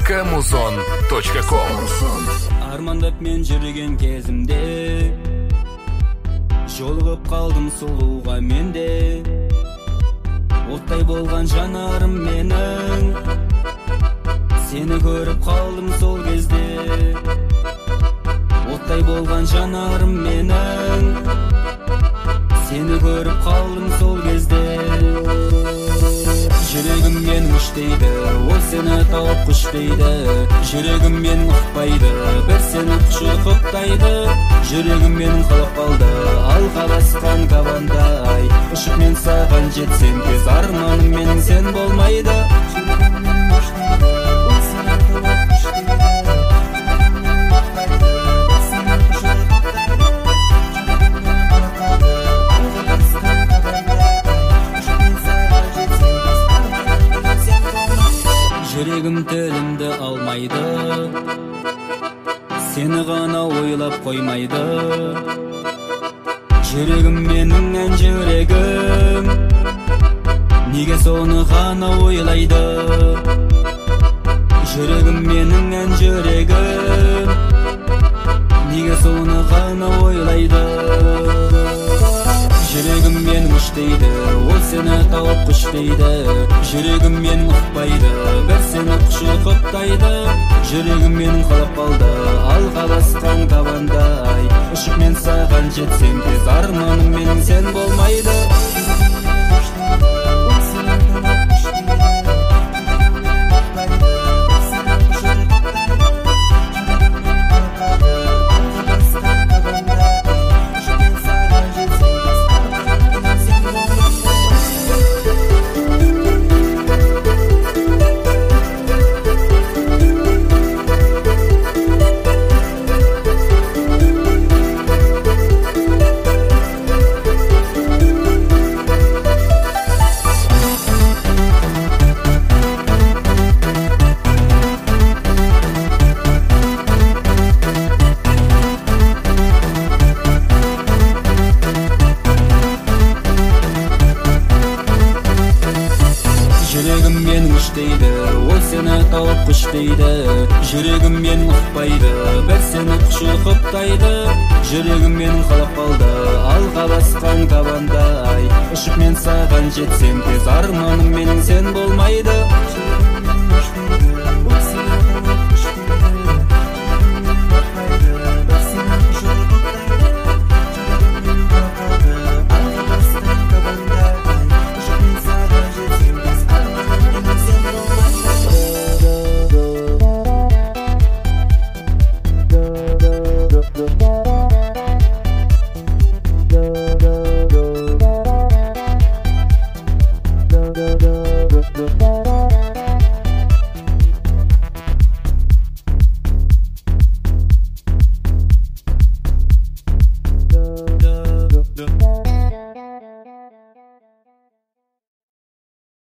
kmuzon.com. Армандап мен жүрген кезімде жолығып қалдым сұлуға менде. Оттай болған жанарым менің, сені көріп қалдым сол кезде. Оттай болған жанарым менің, сені көріп қалдым сол кезде. Жүрегім мен мүштейді, ол сені тауып құштейді. Жүрегім мен ұқпайды, бір сені құшы құптайды. Жүрегім мен қалап қалды, алға басқан кабандай. Ұшып мен саған жетсем тез, арманым менің сен болмайды. Жүрегім тілімді алмайды, сені ғана ойлап қоймайды. Жүрегім менің ән жүрегім, неге соны ғана ойлайды. Жүрегім менің ән жүрегім, неге соны ғана ойлайды. Жүрегім мен мүштейді, ол сені тауып құштейді. Жүрегім мен ұқпайды, бір сені құшы құптайды. Жүрегім мен қалап қалды, алға басқан табандай. Ұшып мен саған жетсем тез, арманым менің сен болмайды. Жүрегім мен мүштейді, ол сені тауып құштейді. Жүрегім мен ұқпайды, бір сені құшы құптайды. Жүрегім мен қалап қалды, алға басқан табандай. Ұшып мен саған жетсем тез, арманым менің сен болмайды.